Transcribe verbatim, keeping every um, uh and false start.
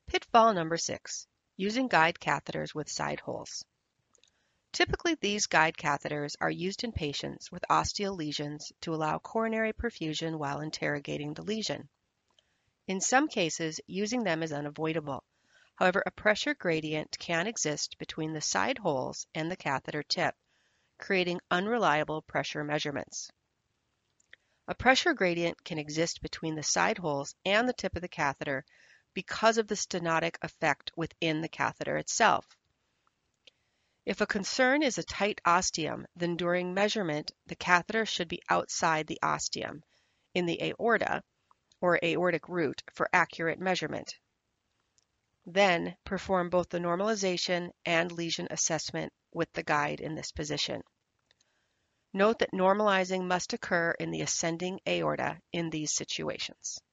Pitfall number six, using guide catheters with side holes. Typically, these guide catheters are used in patients with osteal lesions to allow coronary perfusion while interrogating the lesion. In some cases, using them is unavoidable. However, a pressure gradient can exist between the side holes and the catheter tip, creating unreliable pressure measurements. A pressure gradient can exist between the side holes and the tip of the catheter because of the stenotic effect within the catheter itself. If a concern is a tight ostium, then during measurement, the catheter should be outside the ostium, in the aorta, or aortic root, for accurate measurement. Then, perform both the normalization and lesion assessment with the guide in this position. Note that normalizing must occur in the ascending aorta in these situations.